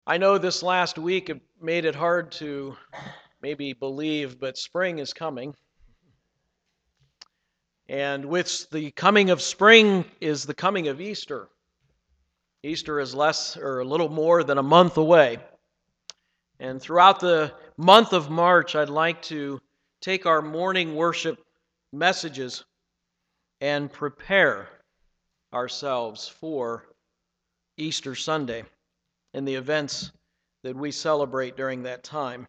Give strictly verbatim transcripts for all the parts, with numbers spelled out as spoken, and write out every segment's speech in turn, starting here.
I know this last week it made it hard to maybe believe, but spring is coming. And with the coming of spring is the coming of Easter. Easter is less or a little more than a month away. And throughout the month of March, I'd like to take our morning worship messages and prepare ourselves for Easter Sunday and the events that we celebrate during that time.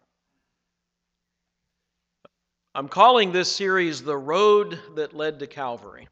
I'm calling this series The Road That Led to Calvary.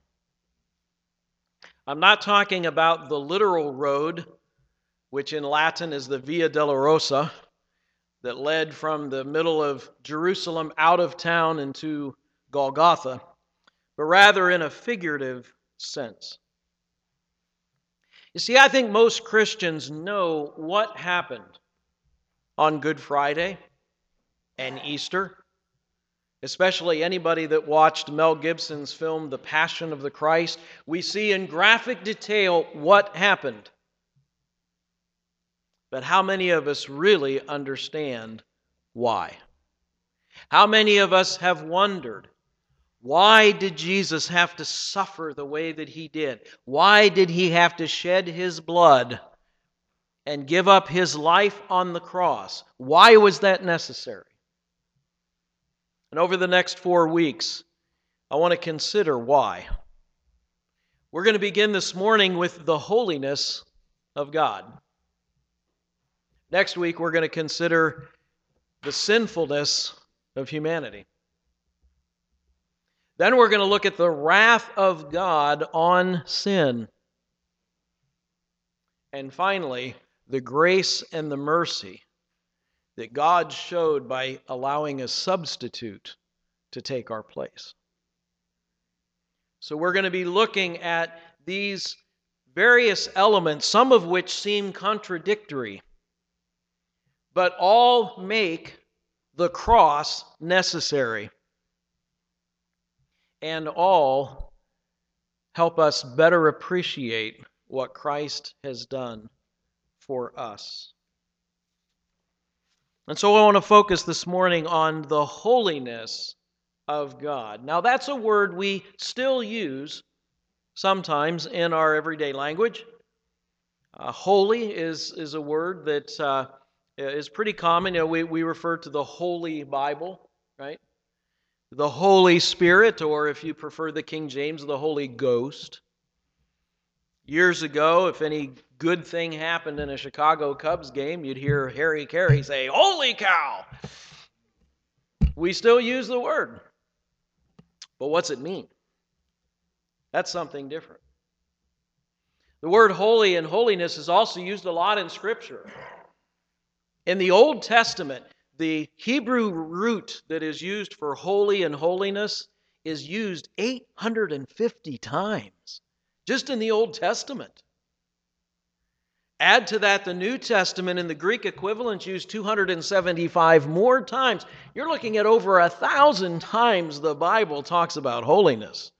I'm not talking about the literal road, which in Latin is the Via Dolorosa, that led from the middle of Jerusalem out of town into Golgotha, but rather in a figurative sense. You see, I think most Christians know what happened on Good Friday and Easter. Especially anybody that watched Mel Gibson's film, The Passion of the Christ. We see in graphic detail what happened. But how many of us really understand why? How many of us have wondered, why did Jesus have to suffer the way that he did? Why did he have to shed his blood and give up his life on the cross? Why was that necessary? And over the next four weeks, I want to consider why. We're going to begin this morning with the holiness of God. Next week, we're going to consider the sinfulness of humanity. Then we're going to look at the wrath of God on sin. And finally, the grace and the mercy that God showed by allowing a substitute to take our place. So we're going to be looking at these various elements, some of which seem contradictory, but all make the cross necessary, and all help us better appreciate what Christ has done for us. And so I want to focus this morning on the holiness of God. Now, that's a word we still use sometimes in our everyday language. Uh, holy is, is a word that uh, is pretty common. You know, we, we refer to the Holy Bible, right? The Holy Spirit, or if you prefer the King James, the Holy Ghost. Years ago, if any good thing happened in a Chicago Cubs game, you'd hear Harry Carey say, "Holy cow!" We still use the word. But what's it mean? That's something different. The word holy and holiness is also used a lot in Scripture. In the Old Testament, the Hebrew root that is used for holy and holiness is used eight hundred fifty times, just in the Old Testament. Add to that the New Testament and the Greek equivalent used two hundred seventy-five more times. You're looking at over a thousand times the Bible talks about holiness.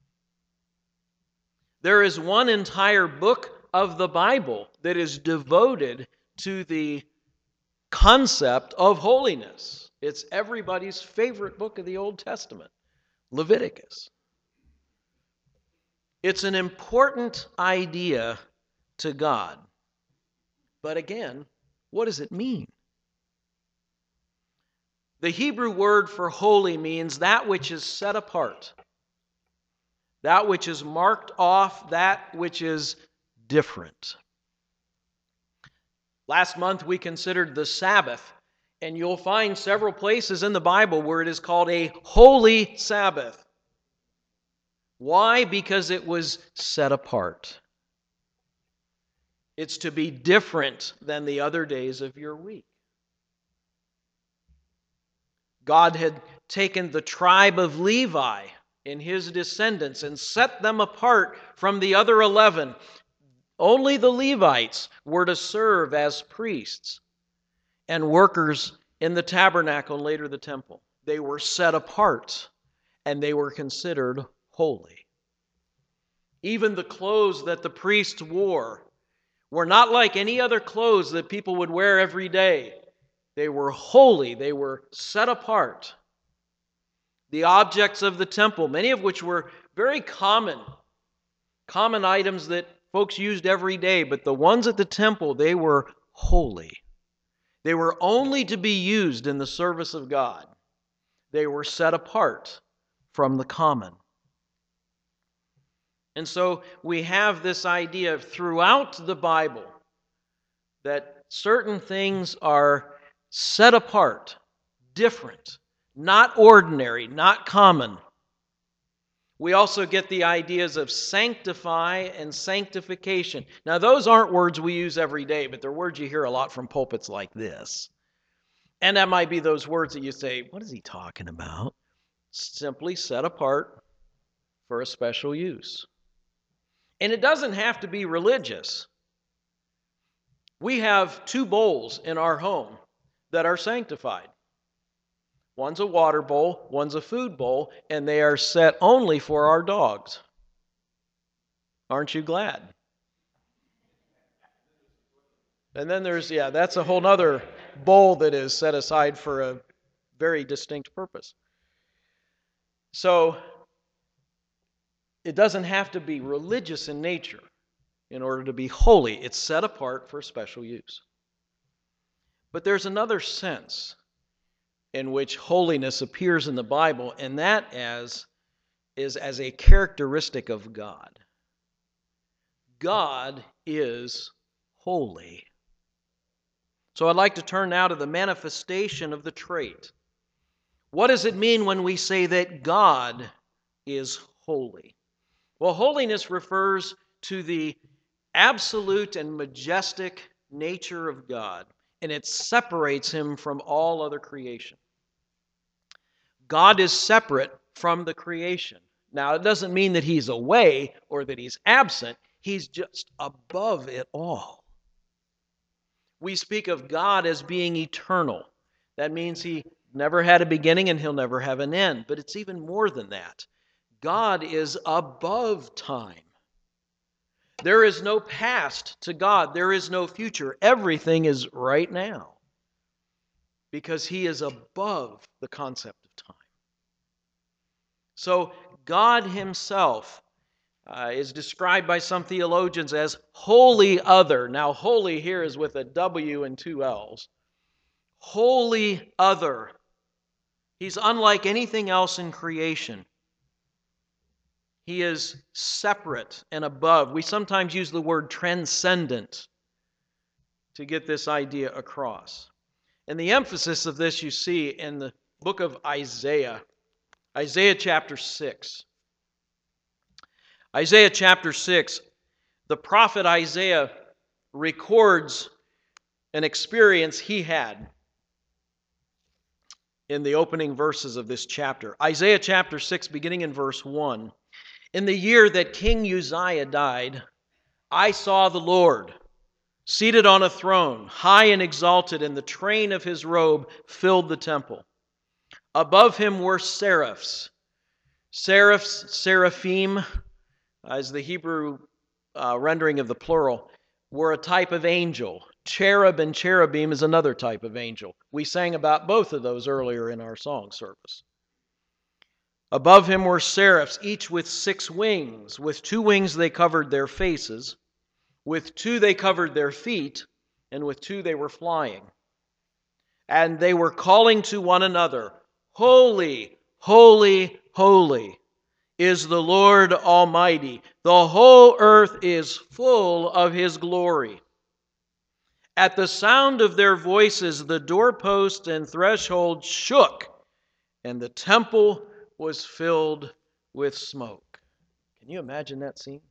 There is one entire book of the Bible that is devoted to the concept of holiness. It's everybody's favorite book of the Old Testament, Leviticus. It's an important idea to God. But again, what does it mean? The Hebrew word for holy means that which is set apart, that which is marked off, that which is different. Last month we considered the Sabbath, and you'll find several places in the Bible where it is called a holy Sabbath. Why? Because it was set apart. It's to be different than the other days of your week. God had taken the tribe of Levi and his descendants and set them apart from the other eleven. Only the Levites were to serve as priests and workers in the tabernacle and later the temple. They were set apart and they were considered holy. Even the clothes that the priests wore were not like any other clothes that people would wear every day. They were holy. They were set apart. The objects of the temple, many of which were very common, common items that folks used every day, but the ones at the temple, they were holy. They were only to be used in the service of God. They were set apart from the common. And so we have this idea throughout the Bible that certain things are set apart, different, not ordinary, not common. We also get the ideas of sanctify and sanctification. Now, those aren't words we use every day, but they're words you hear a lot from pulpits like this. And that might be those words that you say, what is he talking about? Simply set apart for a special use. And it doesn't have to be religious. We have two bowls in our home that are sanctified. One's a water bowl, one's a food bowl, and they are set only for our dogs. Aren't you glad? And then there's, yeah, that's a whole other bowl that is set aside for a very distinct purpose. So, it doesn't have to be religious in nature in order to be holy. It's set apart for special use. But there's another sense in which holiness appears in the Bible, and that as is as a characteristic of God. God is holy. So I'd like to turn now to the manifestation of the trait. What does it mean when we say that God is holy? Well, holiness refers to the absolute and majestic nature of God, and it separates him from all other creation. God is separate from the creation. Now, it doesn't mean that he's away or that he's absent. He's just above it all. We speak of God as being eternal. That means he never had a beginning and he'll never have an end. But it's even more than that. God is above time. There is no past to God. There is no future. Everything is right now because he is above the concept of time. So God himself uh, is described by some theologians as wholly other. Now, holy here is with a W and two L's. Wholly other. He's unlike anything else in creation. He is separate and above. We sometimes use the word transcendent to get this idea across. And the emphasis of this you see in the book of Isaiah, Isaiah chapter six. Isaiah chapter six, the prophet Isaiah records an experience he had in the opening verses of this chapter. Isaiah chapter six, beginning in verse one. In the year that King Uzziah died, I saw the Lord seated on a throne, high and exalted, and the train of his robe filled the temple. Above him were seraphs. Seraphs, seraphim, as the Hebrew uh, rendering of the plural, were a type of angel. Cherub and cherubim is another type of angel. We sang about both of those earlier in our song service. Above him were seraphs, each with six wings. With two wings they covered their faces. With two they covered their feet. And with two they were flying. And they were calling to one another, Holy, holy, holy is the Lord Almighty. The whole earth is full of his glory. At the sound of their voices, the doorposts and threshold shook, and the temple was filled with smoke. Can you imagine that scene?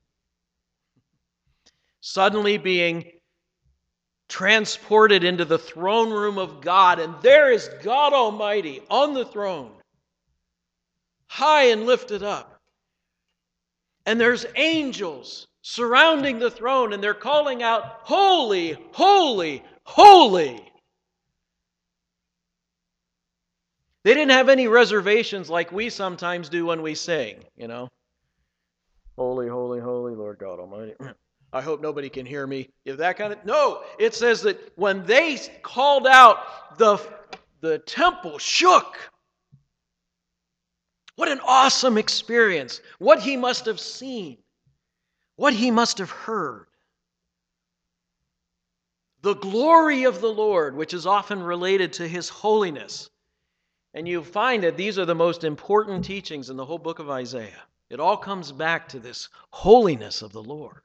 Suddenly being transported into the throne room of God, and there is God Almighty on the throne, high and lifted up. And there's angels surrounding the throne, and they're calling out, Holy, holy, holy. They didn't have any reservations like we sometimes do when we sing, you know. Holy, holy, holy, Lord God Almighty. I hope nobody can hear me. If that kind of no, it says that when they called out, the the temple shook. What an awesome experience! What he must have seen, what he must have heard. The glory of the Lord, which is often related to his holiness. And you find that these are the most important teachings in the whole book of Isaiah. It all comes back to this holiness of the Lord.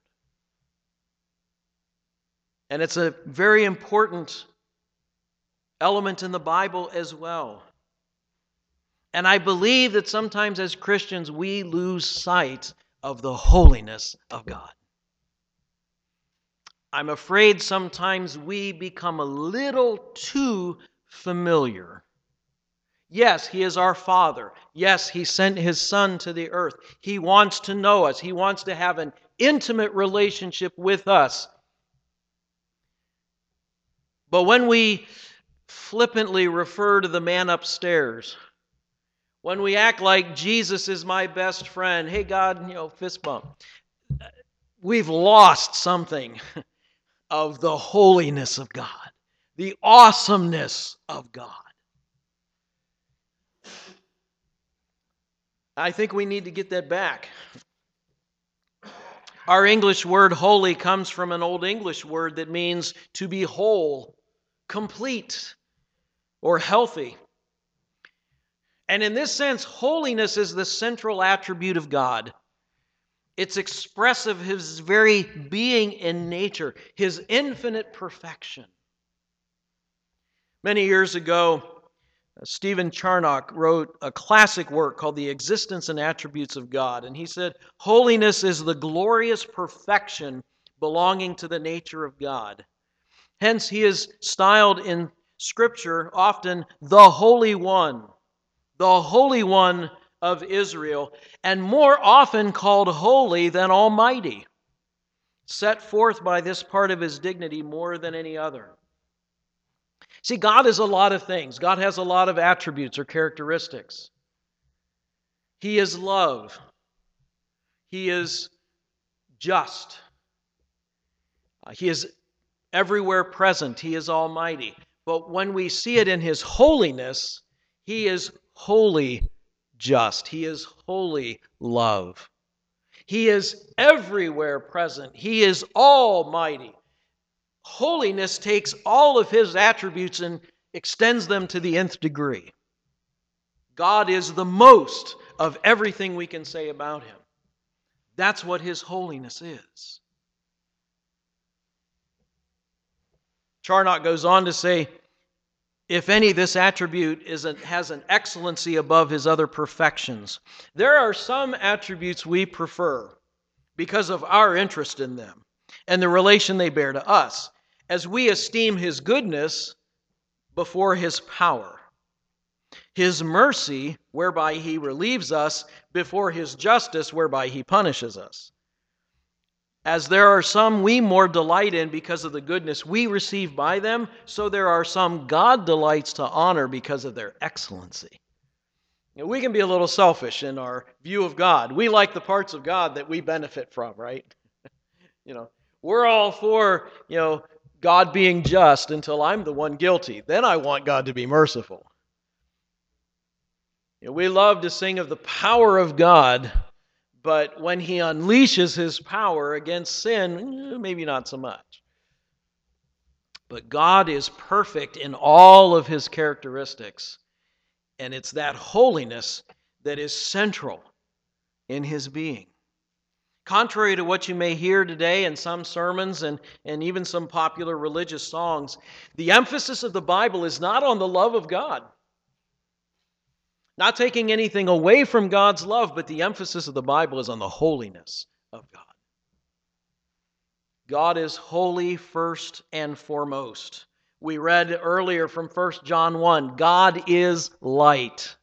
And it's a very important element in the Bible as well. And I believe that sometimes as Christians we lose sight of the holiness of God. I'm afraid sometimes we become a little too familiar. Yes, he is our Father. Yes, he sent his Son to the earth. He wants to know us. He wants to have an intimate relationship with us. But when we flippantly refer to the man upstairs, when we act like Jesus is my best friend, hey God, you know, fist bump, we've lost something of the holiness of God, the awesomeness of God. I think we need to get that back. Our English word holy comes from an Old English word that means to be whole, complete, or healthy. And in this sense, holiness is the central attribute of God. It's expressive of his very being and nature, his infinite perfection. Many years ago, Stephen Charnock wrote a classic work called The Existence and Attributes of God. And he said, holiness is the glorious perfection belonging to the nature of God. Hence, he is styled in Scripture often the Holy One, the Holy One of Israel, and more often called holy than Almighty, set forth by this part of his dignity more than any other. See, God is a lot of things. God has a lot of attributes or characteristics. He is love. He is just. He is everywhere present. He is almighty. But when we see it in his holiness, he is wholly just. He is wholly love. He is everywhere present. He is almighty. Holiness takes all of his attributes and extends them to the nth degree. God is the most of everything we can say about him. That's what his holiness is. Charnock goes on to say, if any, this attribute is a, has an excellency above his other perfections. There are some attributes we prefer because of our interest in them and the relation they bear to us, as we esteem his goodness before his power, his mercy, whereby he relieves us, before his justice, whereby he punishes us. As there are some we more delight in because of the goodness we receive by them, so there are some God delights to honor because of their excellency. You know, we can be a little selfish in our view of God. We like the parts of God that we benefit from, right? You know, we're all for, you know, God being just until I'm the one guilty. Then I want God to be merciful. You know, we love to sing of the power of God, but when he unleashes his power against sin, maybe not so much. But God is perfect in all of his characteristics, and it's that holiness that is central in his being. Contrary to what you may hear today in some sermons and, and even some popular religious songs, the emphasis of the Bible is not on the love of God. Not taking anything away from God's love, but the emphasis of the Bible is on the holiness of God. God is holy first and foremost. We read earlier from First John one, God is light.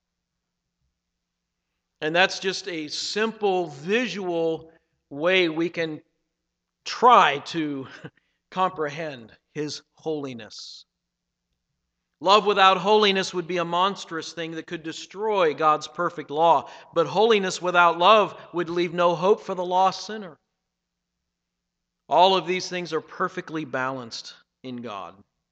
And that's just a simple visual way we can try to comprehend his holiness. Love without holiness would be a monstrous thing that could destroy God's perfect law. But holiness without love would leave no hope for the lost sinner. All of these things are perfectly balanced in God.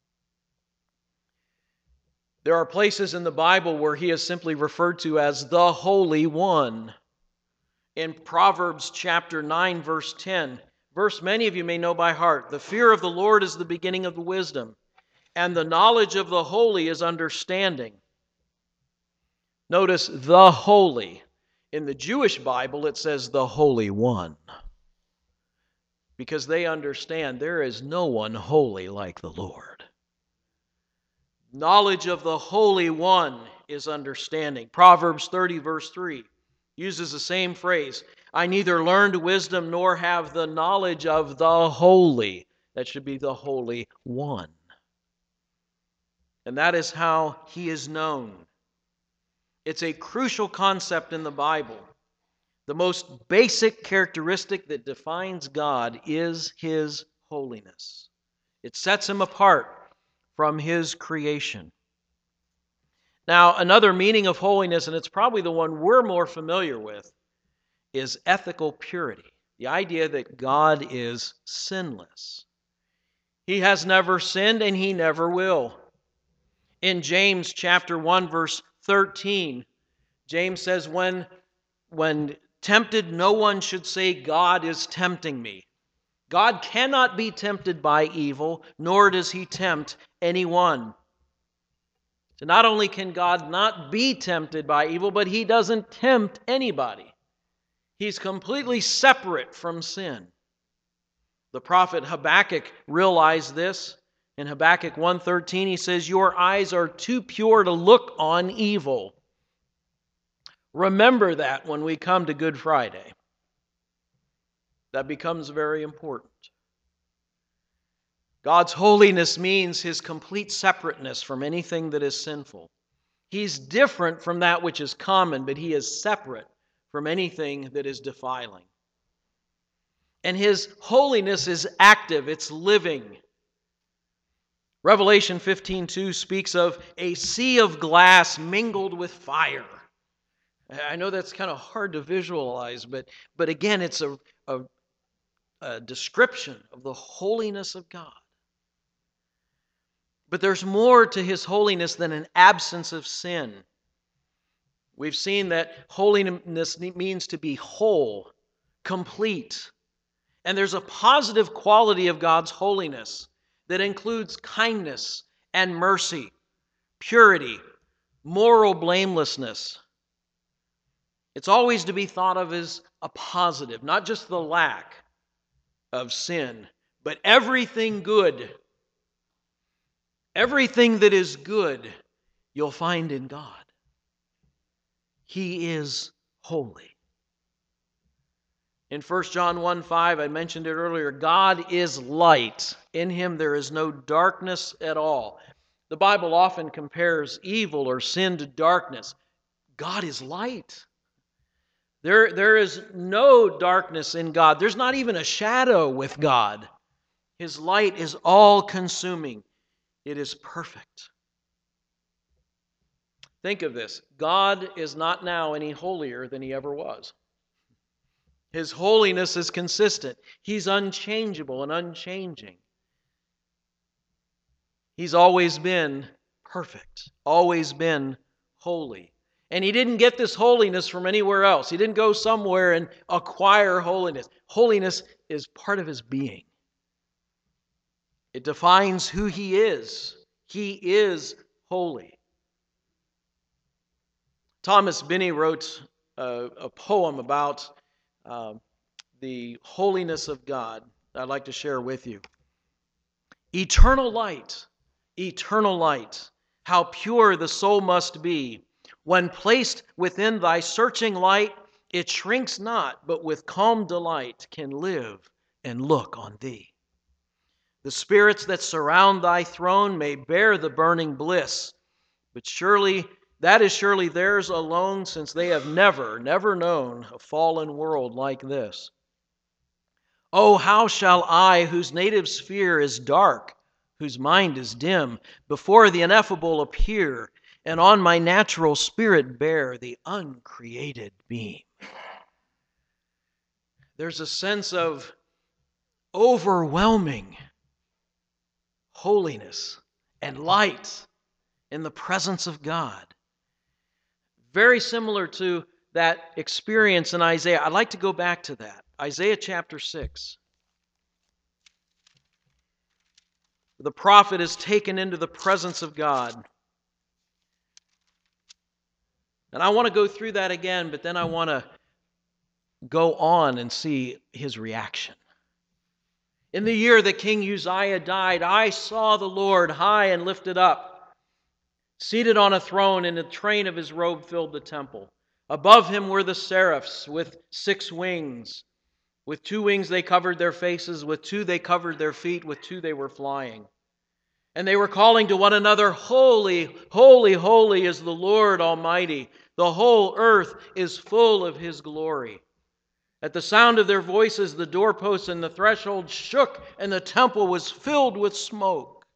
There are places in the Bible where he is simply referred to as the Holy One. In Proverbs chapter nine, verse ten, verse many of you may know by heart, "The fear of the Lord is the beginning of the wisdom, and the knowledge of the holy is understanding." Notice the holy. In the Jewish Bible, it says the Holy One, because they understand there is no one holy like the Lord. Knowledge of the Holy One is understanding. Proverbs thirty, verse three, uses the same phrase. "I neither learned wisdom nor have the knowledge of the holy." That should be the Holy One. And that is how he is known. It's a crucial concept in the Bible. The most basic characteristic that defines God is his holiness. It sets him apart from his creation. Now, another meaning of holiness, and it's probably the one we're more familiar with, is ethical purity. The idea that God is sinless. He has never sinned and he never will. In James chapter one, verse thirteen, James says, when, when tempted, no one should say, "God is tempting me." God cannot be tempted by evil, nor does he tempt anyone. So not only can God not be tempted by evil, but he doesn't tempt anybody. He's completely separate from sin. The prophet Habakkuk realized this. In Habakkuk one thirteen, he says, "Your eyes are too pure to look on evil." Remember that when we come to Good Friday. That becomes very important. God's holiness means his complete separateness from anything that is sinful. He's different from that which is common, but he is separate from anything that is defiling. And his holiness is active, it's living. Revelation fifteen two speaks of a sea of glass mingled with fire. I know that's kind of hard to visualize, but, but again, it's a, a, a description of the holiness of God. But there's more to his holiness than an absence of sin. We've seen that holiness means to be whole, complete. And there's a positive quality of God's holiness that includes kindness and mercy, purity, moral blamelessness. It's always to be thought of as a positive, not just the lack of sin, but everything good. Everything that is good, you'll find in God. He is holy. In First John one five, I mentioned it earlier, God is light. In him there is no darkness at all. The Bible often compares evil or sin to darkness. God is light. There, there is no darkness in God. There's not even a shadow with God. His light is all-consuming. It is perfect. Think of this. God is not now any holier than he ever was. His holiness is consistent. He's unchangeable and unchanging. He's always been perfect, always been holy. And he didn't get this holiness from anywhere else. He didn't go somewhere and acquire holiness. Holiness is part of his being. It defines who he is. He is holy. Thomas Binney wrote a, a poem about uh, the holiness of God that I'd like to share with you. Eternal light, eternal light, how pure the soul must be. When placed within thy searching light, it shrinks not, but with calm delight can live and look on thee. The spirits that surround thy throne may bear the burning bliss, but surely that is surely theirs alone, since they have never, never known a fallen world like this. Oh, how shall I, whose native sphere is dark, whose mind is dim, before the ineffable appear, and on my natural spirit bear the uncreated beam? There's a sense of overwhelming holiness and light in the presence of God. Very similar to that experience in Isaiah. I'd like to go back to that. Isaiah chapter six. The prophet is taken into the presence of God. And I want to go through that again, but then I want to go on and see his reaction. In the year that King Uzziah died, I saw the Lord high and lifted up, seated on a throne, and the train of his robe filled the temple. Above him were the seraphs with six wings. With two wings they covered their faces, with two they covered their feet, with two they were flying. And they were calling to one another, Holy, holy, holy is the Lord Almighty. The whole earth is full of His glory. At the sound of their voices, the doorposts and the threshold shook, and the temple was filled with smoke.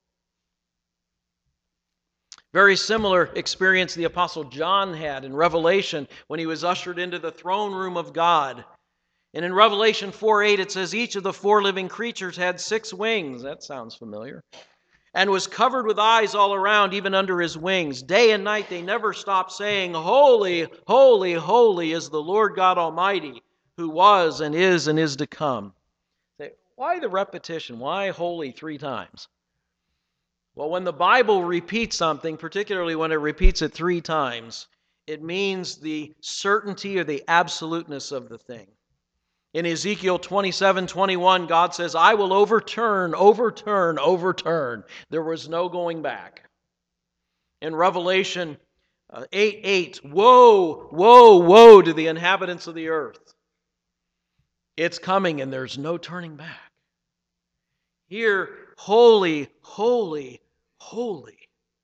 Very similar experience the Apostle John had in Revelation when he was ushered into the throne room of God. And in Revelation four eight, it says, each of the four living creatures had six wings. That sounds familiar. And was covered with eyes all around, even under his wings. Day and night they never stopped saying, Holy, holy, holy is the Lord God Almighty, who was and is and is to come. Why the repetition? Why holy three times? Well, when the Bible repeats something, particularly when it repeats it three times, it means the certainty or the absoluteness of the thing. In Ezekiel twenty-seven twenty-one, God says, I will overturn, overturn, overturn. There was no going back. In Revelation uh, eight eight, woe, woe, woe to the inhabitants of the earth. It's coming and there's no turning back. Here, holy, holy, holy.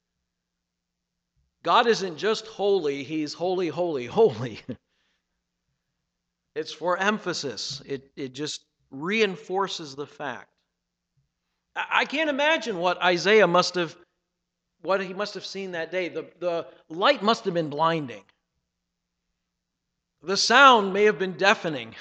God isn't just holy, He's holy, holy, holy. It's for emphasis. It, it just reinforces the fact. I can't imagine what Isaiah must have, what he must have seen that day. The, the light must have been blinding. The sound may have been deafening.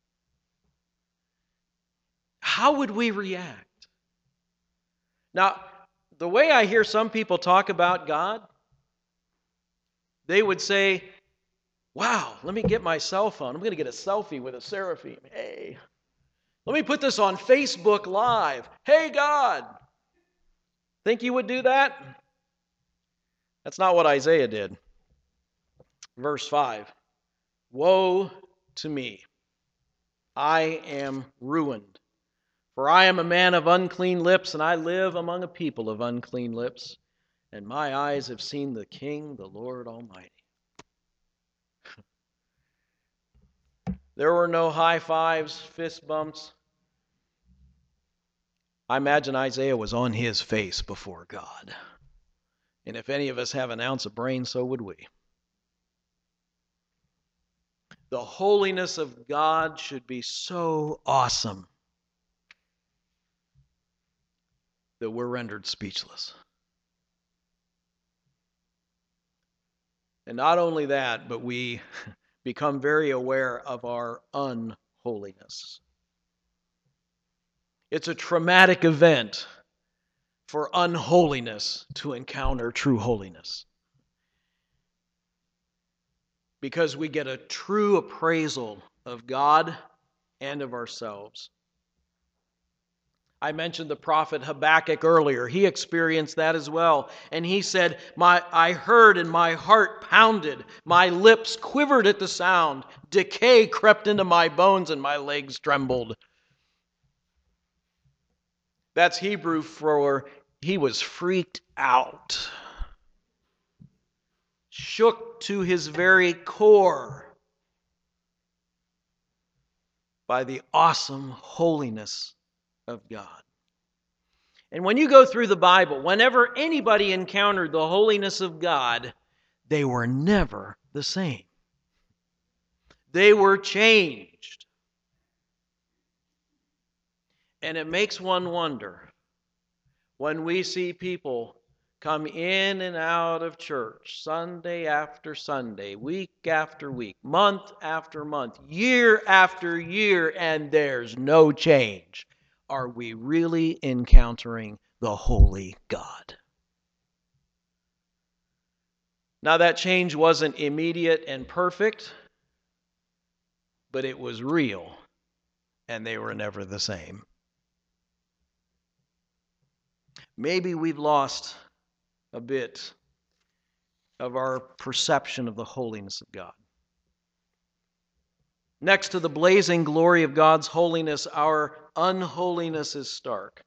How would we react? Now, the way I hear some people talk about God, they would say, wow, let me get my cell phone. I'm going to get a selfie with a seraphim. Hey, let me put this on Facebook Live. Hey, God. Think you would do that? That's not what Isaiah did. Verse five. Woe to me. I am ruined. For I am a man of unclean lips, and I live among a people of unclean lips. And my eyes have seen the King, the Lord Almighty. There were no high fives, fist bumps. I imagine Isaiah was on his face before God. And if any of us have an ounce of brain, so would we. The holiness of God should be so awesome that we're rendered speechless. And not only that, but we become very aware of our unholiness. It's a traumatic event for unholiness to encounter true holiness. Because we get a true appraisal of God and of ourselves. I mentioned the prophet Habakkuk earlier. He experienced that as well. And he said, "My, I heard and my heart pounded. My lips quivered at the sound. Decay crept into my bones and my legs trembled." That's Hebrew for he was freaked out. Shook to his very core by the awesome holiness of God. And when you go through the Bible, whenever anybody encountered the holiness of God, they were never the same. They were changed. And it makes one wonder when we see people come in and out of church Sunday after Sunday, week after week, month after month, year after year, and there's no change. are we really encountering the holy God? Now, that change wasn't immediate and perfect, but it was real, and they were never the same. Maybe we've lost a bit of our perception of the holiness of God. Next to the blazing glory of God's holiness, our unholiness is stark.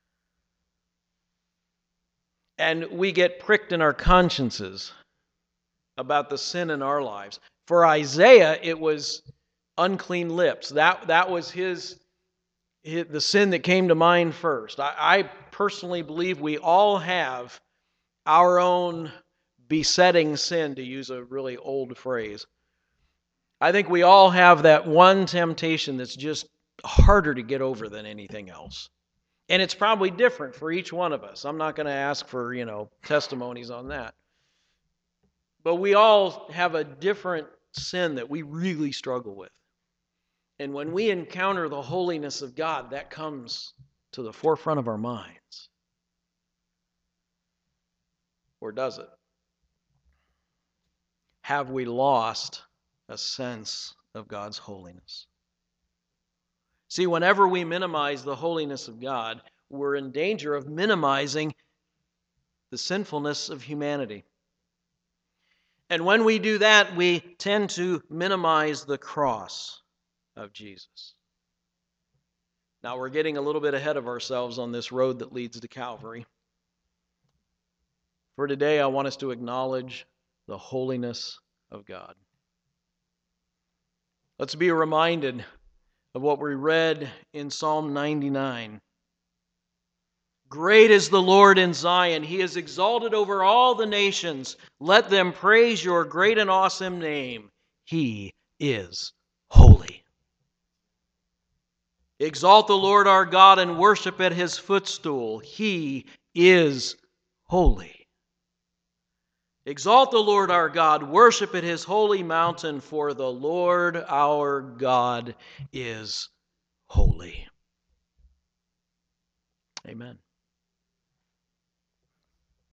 And we get pricked in our consciences about the sin in our lives. For Isaiah, it was unclean lips. That, that was his, his the sin that came to mind first. I, I personally believe we all have our own besetting sin, to use a really old phrase. I think we all have that one temptation that's just harder to get over than anything else. And it's probably different for each one of us. I'm not going to ask for, you know, testimonies on that. But we all have a different sin that we really struggle with. And when we encounter the holiness of God, that comes to the forefront of our minds. Or does it? Have we lost a sense of God's holiness? See, whenever we minimize the holiness of God, we're in danger of minimizing the sinfulness of humanity. And when we do that, we tend to minimize the cross of Jesus. Now, we're getting a little bit ahead of ourselves on this road that leads to Calvary. For today, I want us to acknowledge the holiness of God. Let's be reminded of what we read in Psalm ninety-nine. Great is the Lord in Zion. He is exalted over all the nations. Let them praise your great and awesome name. He is holy. Exalt the Lord our God and worship at his footstool. He is holy. Exalt the Lord our God, worship at his holy mountain, for the Lord our God is holy. Amen.